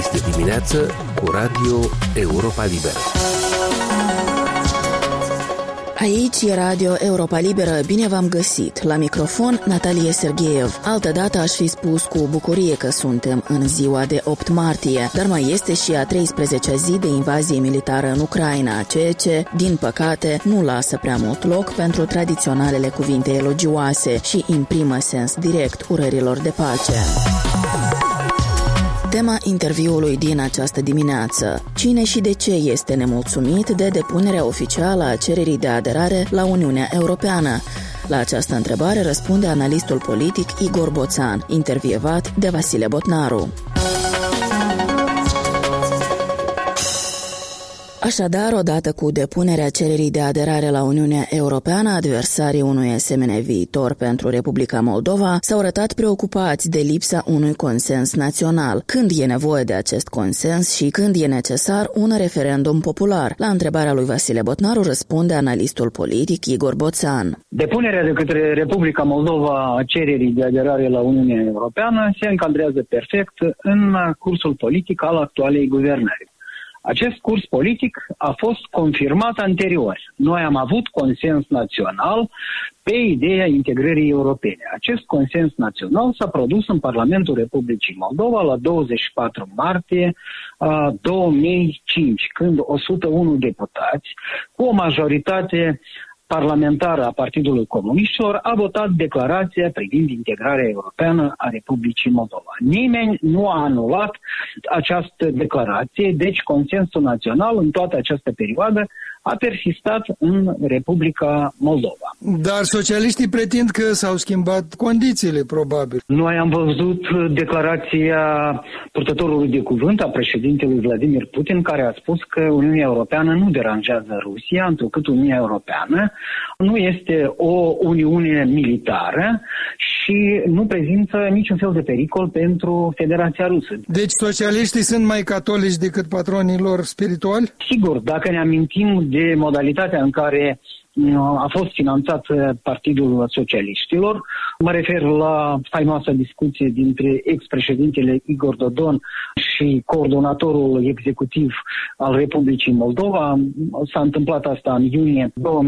Este dimineață cu Radio Europa Liberă. Aici e Radio Europa Liberă, bine v-am găsit. La microfon, Natalia Sergeev. Altădată aș fi spus cu bucurie că suntem în ziua de 8 martie, dar mai este și a 13-a zi de invazie militară în Ucraina, ceea ce, din păcate, nu lasă prea mult loc pentru tradiționalele cuvinte elogioase și imprimă sens direct urărilor de pace. Tema interviului din această dimineață: cine și de ce este nemulțumit de depunerea oficială a cererii de aderare la Uniunea Europeană? La această întrebare răspunde analistul politic Igor Boțan, intervievat de Vasile Botnaru. Așadar, odată cu depunerea cererii de aderare la Uniunea Europeană, adversarii unui asemenea viitor pentru Republica Moldova s-au arătat preocupați de lipsa unui consens național. Când e nevoie de acest consens și când e necesar un referendum popular? La întrebarea lui Vasile Botnaru răspunde analistul politic Igor Boțan. Depunerea de către Republica Moldova a cererii de aderare la Uniunea Europeană se încadrează perfect în cursul politic al actualei guvernări. Acest curs politic a fost confirmat anterior. Noi am avut consens național pe ideea integrării europene. Acest consens național s-a produs în Parlamentul Republicii Moldova la 24 martie 2005, când 101 deputați, cu o majoritate parlamentară a Partidului Comuniștilor, a votat declarația privind integrarea europeană a Republicii Moldova. Nimeni nu a anulat această declarație, deci consensul național în toată această perioadă a persistat în Republica Moldova. Dar socialiștii pretind că s-au schimbat condițiile, probabil. Noi am văzut declarația purtătorului de cuvânt a președintelui Vladimir Putin, care a spus că Uniunea Europeană nu deranjează Rusia, întrucât Uniunea Europeană nu este o uniune militară și nu prezintă niciun fel de pericol pentru Federația Rusă. Deci socialiștii sunt mai catolici decât patronii lor spirituali? Sigur, dacă ne amintim de modalitatea în care a fost finanțat Partidul Socialiștilor. Mă refer la faimoasa discuție dintre ex-președintele Igor Dodon și coordonatorul executiv al Republicii Moldova. S-a întâmplat asta în iunie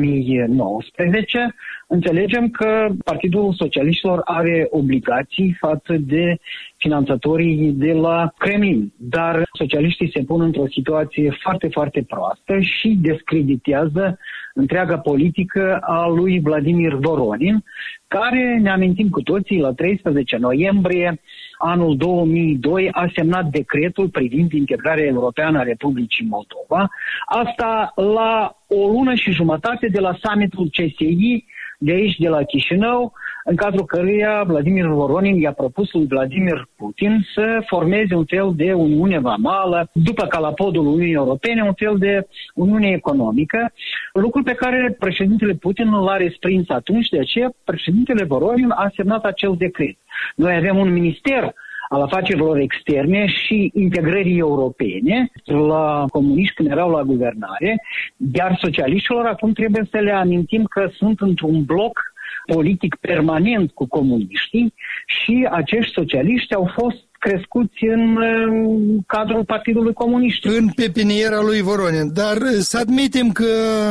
2019. Înțelegem că Partidul Socialiștilor are obligații față de finanțatorii de la Kremlin, dar socialiștii se pun într-o situație foarte, foarte proastă și descreditează întreaga politică a lui Vladimir Voronin, care, ne amintim cu toții, la 13 noiembrie anul 2002 a semnat decretul privind integrarea europeană a Republicii Moldova. Asta la o lună și jumătate de la summitul CSI de aici, de la Chișinău, în cadrul căruia Vladimir Voronin i-a propus lui Vladimir Putin să formeze un fel de uniune vamală, după calapodul Uniunii Europene, un fel de uniune economică, lucru pe care președintele Putin l-a respins atunci, de aceea președintele Voronin a semnat acel decret. Noi avem un minister al afacerilor externe și integrării europene la comuniști când erau la guvernare, iar socialiștilor acum trebuie să le amintim că sunt într-un bloc politic permanent cu comuniștii și acești socialiști au fost crescuți în cadrul Partidului Comunist. În pepiniera lui Voronin. Dar să admitem că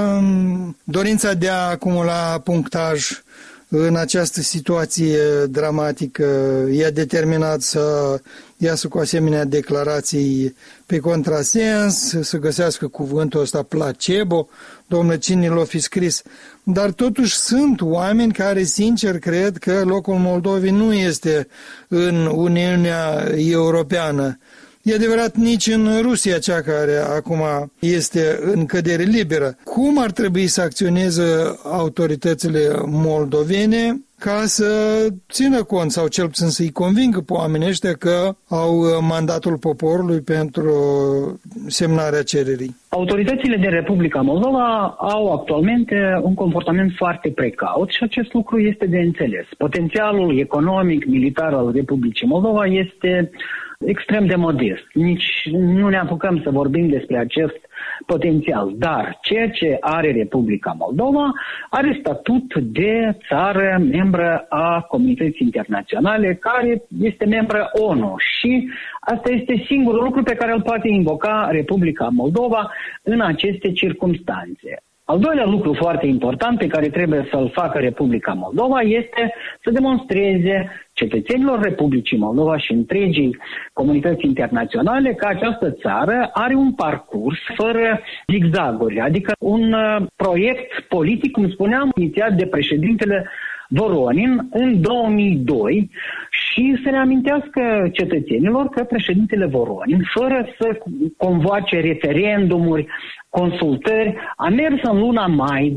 dorința de a acumula punctaj în această situație dramatică i-a determinat să iasă cu asemenea declarații pe contrasens, să găsească cuvântul ăsta placebo, domnule, cine l-o fi scris. Dar totuși sunt oameni care sincer cred că locul Moldovei nu este în Uniunea Europeană. E adevărat, nici în Rusia, cea care acum este în cădere liberă. Cum ar trebui să acționeze autoritățile moldovene ca să țină cont, sau cel puțin să-i convingă pe oamenii ăștia că au mandatul poporului pentru semnarea cererii? Autoritățile din Republica Moldova au actualmente un comportament foarte precaut și acest lucru este de înțeles. Potențialul economic, militar al Republicii Moldova este extrem de modest. Nici nu ne apucăm să vorbim despre acest potențial. Dar ceea ce are Republica Moldova are statut de țară membră a comunității internaționale, care este membră ONU și asta este singurul lucru pe care îl poate invoca Republica Moldova în aceste circumstanțe. Al doilea lucru foarte important pe care trebuie să-l facă Republica Moldova este să demonstreze cetățenilor Republicii Moldova și întregii comunități internaționale că această țară are un parcurs fără zigzaguri, adică un proiect politic, cum spuneam, inițiat de președintele Voronin în 2002 și să ne amintească cetățenilor că președintele Voronin, fără să convoace referendumuri, consultări, a mers în luna mai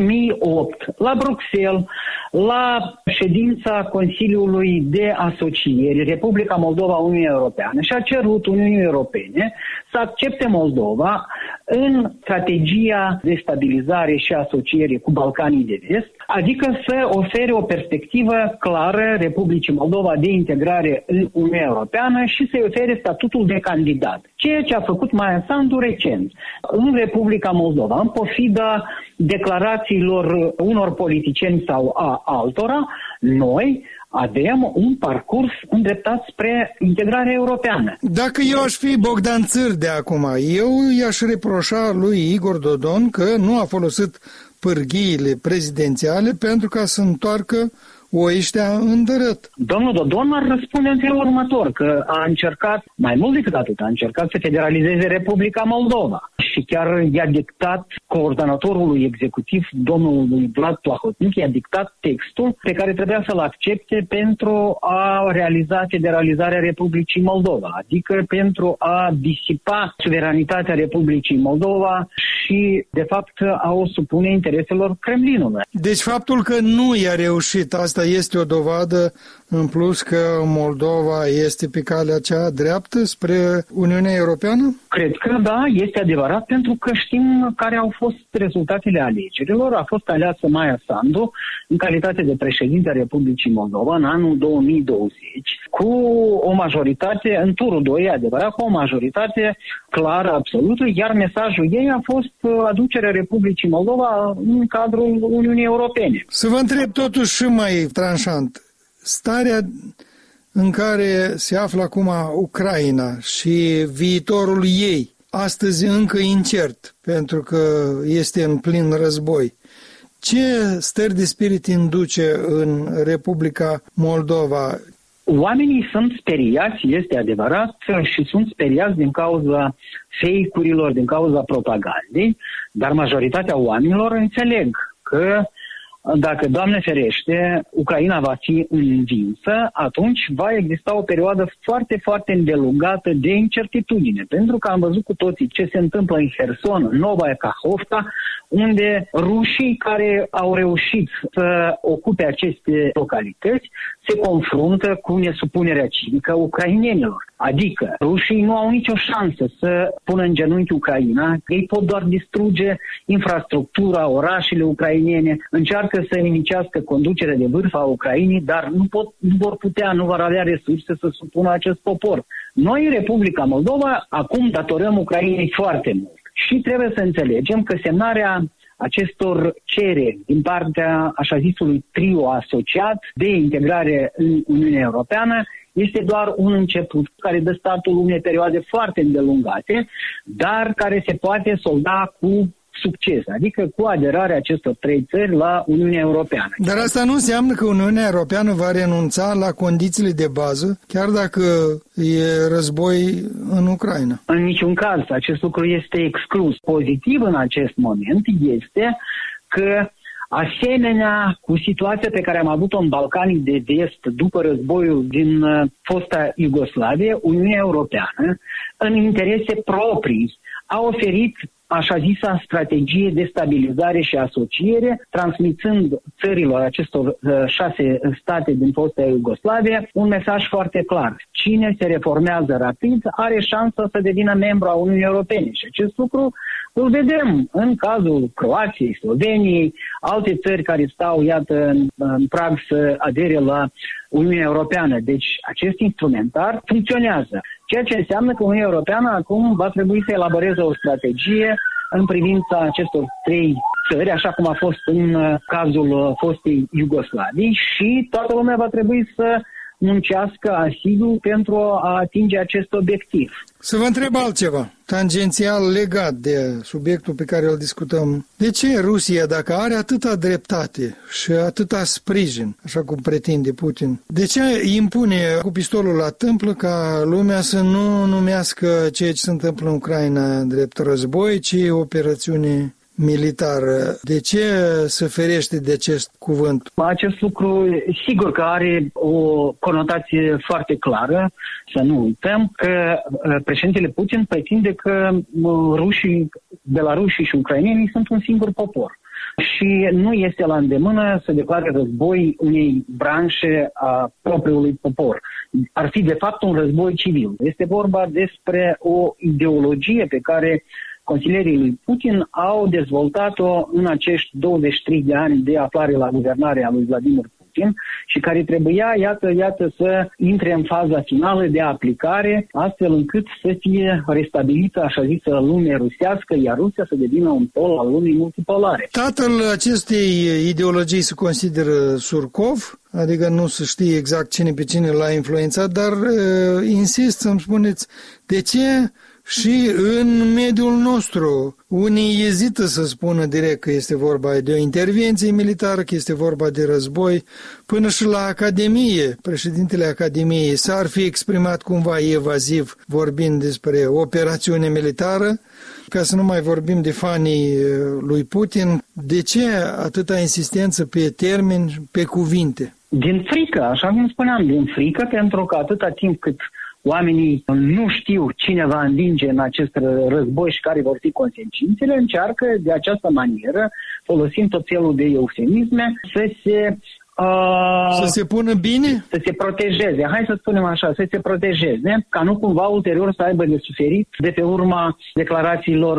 2008 la Bruxelles, la ședința Consiliului de Asociere Republica Moldova-Uniunea Europeană și a cerut Uniunii Europene să accepte Moldova în strategia de stabilizare și asociere cu Balcanii de Vest, adică să ofere o perspectivă clară Republicii Moldova de integrare în Uniunea Europeană și să-i ofere statutul de candidat. Ceea ce a făcut Maia Sandu recent în Republica Moldova, în pofida declarațiilor unor politicieni sau a altora, noi avem un parcurs îndreptat spre integrarea europeană. Dacă eu aș fi Bogdan Țârdea acum, eu i-aș reproșa lui Igor Dodon că nu a folosit pârghiile prezidențiale pentru ca să întoarcă oiștea în dărât. Domnul Dodon ar răspunde în felul următor, că a încercat, mai mult decât atât, a încercat să federalizeze Republica Moldova și chiar i-a dictat coordonatorului executiv, domnului Vlad Plahotniuc, i-a dictat textul pe care trebuia să-l accepte pentru a realiza federalizarea Republicii Moldova, adică pentru a disipa suveranitatea Republicii Moldova și, de fapt, a o supune intereselor Kremlinului. Deci faptul că nu i-a reușit, asta este o dovadă în plus că Moldova este pe calea cea dreaptă spre Uniunea Europeană? Cred că da, este adevărat, pentru că știm care au fost rezultatele alegerilor. A fost aleasă Maia Sandu în calitate de președinte a Republicii Moldova în anul 2020 cu o majoritate, în turul 2, adevărat, cu o majoritate clară, absolută, iar mesajul ei a fost aducerea Republicii Moldova în cadrul Uniunii Europene. Să vă întreb totuși și mai tranșant, starea în care se află acum Ucraina și viitorul ei, astăzi încă incert, pentru că este în plin război, ce stări de spirit induce în Republica Moldova? Oamenii sunt speriați, este adevărat, și sunt speriați din cauza fake-urilor, din cauza propagandei, dar majoritatea oamenilor înțeleg că dacă, Doamne ferește, Ucraina va fi învinsă, atunci va exista o perioadă foarte, foarte îndelungată de incertitudine. Pentru că am văzut cu toții ce se întâmplă în Herson, în Novaya Kakhovka, unde rușii care au reușit să ocupe aceste localități se confruntă cu nesupunerea civică ucrainenilor. Adică rușii nu au nicio șansă să pună în genunchi Ucraina, ei pot doar distruge infrastructura, orașele ucrainene, încearcă să nimicească conducerea de vârf a Ucrainei, dar nu vor avea resurse să supună acest popor. Noi, în Republica Moldova, acum datorăm Ucrainei foarte mult. Și trebuie să înțelegem că semnarea acestor cereri din partea așa zisului trio asociat de integrare în Uniunea Europeană este doar un început care dă startul unei perioade foarte îndelungate, dar care se poate solda cu succes, adică cu aderarea acestor 3 țări la Uniunea Europeană. Dar asta nu înseamnă că Uniunea Europeană va renunța la condițiile de bază, chiar dacă e război în Ucraina. În niciun caz, acest lucru este exclus. Pozitiv în acest moment este că, asemenea cu situația pe care am avut-o în Balcanii de Vest după războiul din fosta Iugoslavie, Uniunea Europeană, în interese proprii, a oferit așa zisa strategie de stabilizare și asociere, transmițând țărilor acestor 6 state din fosta Iugoslavie un mesaj foarte clar. Cine se reformează rapid are șansa să devină membru a Uniunii Europene și acest lucru îl vedem în cazul Croației, Sloveniei, alte țări care stau, iată, în prag să adere la Uniunea Europeană. Deci acest instrumentar funcționează. Ceea ce înseamnă că Uniunea Europeană acum va trebui să elaboreze o strategie în privința acestor 3 țări, așa cum a fost în cazul fostei Iugoslavii, și toată lumea va trebui să muncească asidu pentru a atinge acest obiectiv. Să vă întreb altceva, tangențial legat de subiectul pe care îl discutăm. De ce Rusia, dacă are atâta dreptate și atâta sprijin, așa cum pretinde Putin, de ce impune cu pistolul la tâmplă ca lumea să nu numească ceea ce se întâmplă în Ucraina drept război, ci operațiune militară? De ce se ferește de acest cuvânt? Acest lucru, sigur că are o conotație foarte clară. Să nu uităm că președintele Putin pretinde că rușii, belarușii și ucrainenii sunt un singur popor. Și nu este la îndemână să declare război unei branșe a propriului popor. Ar fi de fapt un război civil. Este vorba despre o ideologie pe care consilierii lui Putin au dezvoltat-o în acești 23 de ani de aflare la guvernare a lui Vladimir Putin și care trebuia, iată, să intre în faza finală de aplicare, astfel încât să fie restabilită așa zisă lume rusească, iar Rusia să devină un pol al lumii multipolare. Tatăl acestei ideologii se consideră Surkov, adică nu se știe exact cine pe cine l-a influențat, dar insist să-mi spuneți de ce și în mediul nostru unii ezită să spună direct că este vorba de o intervenție militară, că este vorba de război, până și la Academie. Președintele Academiei s-ar fi exprimat cumva evaziv vorbind despre operațiune militară, ca să nu mai vorbim de fanii lui Putin. De ce atâta insistență pe termeni, pe cuvinte? Din frică, așa cum spuneam, din frică, pentru că atâta timp cât oamenii nu știu cine va învinge în acest război și care vor fi consecințele, încearcă de această manieră, folosind tot felul de eufemisme, să se pună bine? Să se protejeze, hai să spunem așa, să se protejeze, ca nu cumva ulterior să aibă de suferit de pe urma declarațiilor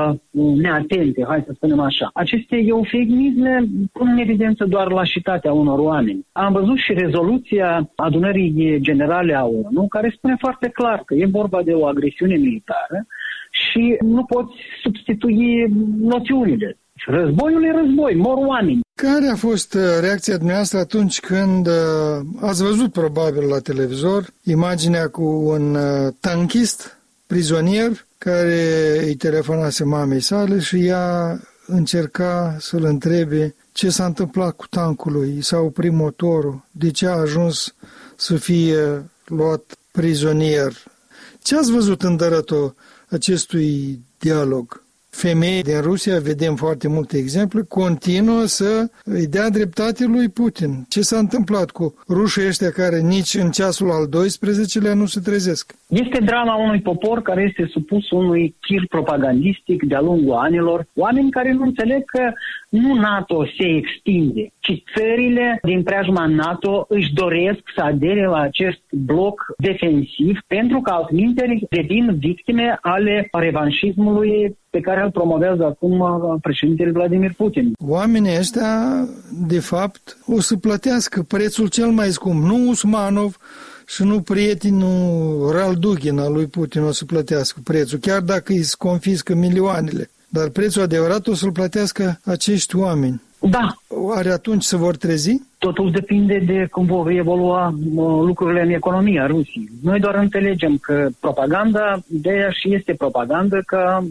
neatente, hai să spunem așa. Aceste eufemisme pun în evidență doar lașitatea unor oameni. Am văzut și rezoluția Adunării Generale a ONU, care spune foarte clar că e vorba de o agresiune militară și nu poți substitui noțiunile. Războiul e război, mor oameni. Care a fost reacția dumneavoastră atunci când ați văzut probabil la televizor imaginea cu un tanchist prizonier care îi telefonase mamei sale și ea încerca să-l întrebe ce s-a întâmplat cu tancul lui, s-a oprit motorul, de ce a ajuns să fie luat prizonier? Ce ați văzut în dărătul acestui dialog? Femei din Rusia, vedem foarte multe exemple, continuă să îi dea dreptate lui Putin. Ce s-a întâmplat cu rușii ăștia care nici în ceasul al 12-lea nu se trezesc? Este drama unui popor care este supus unui tir propagandistic de-a lungul anilor, oameni care nu înțeleg că nu NATO se extinde, ci țările din preajma NATO își doresc să adere la acest bloc defensiv, pentru că altminteri devin victime ale revanșismului pe care îl promovează acum președintele Vladimir Putin. Oamenii ăștia, de fapt, o să plătească prețul cel mai scump. Nu Usmanov și nu prietenul Raldughin al lui Putin o să plătească prețul, chiar dacă îi se confiscă milioanele. Dar prețul adevărat o să-l plătească acești oameni. Da. Oare atunci se vor trezi? Totul depinde de cum vor evolua lucrurile în economia Rusiei. Noi doar înțelegem că propaganda, de-aia și este propagandă, ca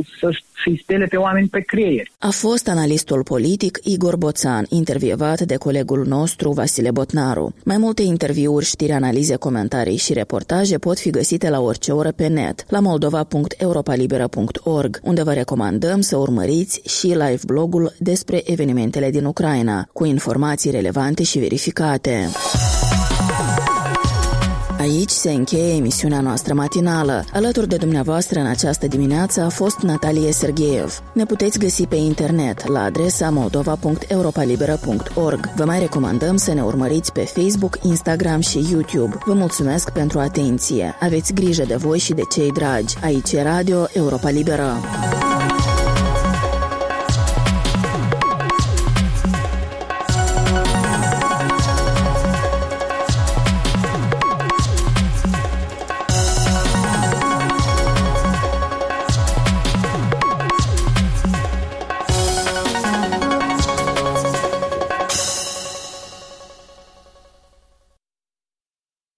să-și spele pe oameni pe creier. A fost analistul politic Igor Boțan, intervievat de colegul nostru Vasile Botnaru. Mai multe interviuri, știri, analize, comentarii și reportaje pot fi găsite la orice oră pe net, la moldova.europalibera.org, unde vă recomandăm să urmăriți și live blogul despre evenimentele din Ucraina, cu informații relevante și verificate. Aici se încheie emisiunea noastră matinală. Alături de dumneavoastră în această dimineață a fost Natalie Sergeev. Ne puteți găsi pe internet la adresa moldova.europalibera.org. Vă mai recomandăm să ne urmăriți pe Facebook, Instagram și YouTube. Vă mulțumesc pentru atenție. Aveți grijă de voi și de cei dragi. Aici e Radio Europa Liberă.